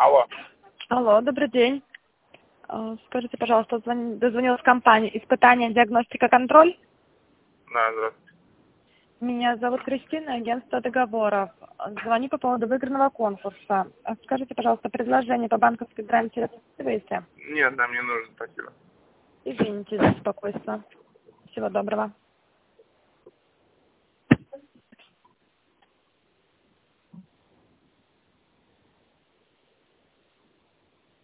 Алло. Алло, добрый день. Скажите, пожалуйста, дозвонилась компания «Испытание, диагностика, контроль». Да, здравствуйте. Меня зовут Кристина, агентство договоров. Звоню по поводу выигранного конкурса. Скажите, пожалуйста, предложение по банковской гарантии рассматриваете? Нет, нам не нужно, спасибо. Извините за беспокойство. Всего доброго.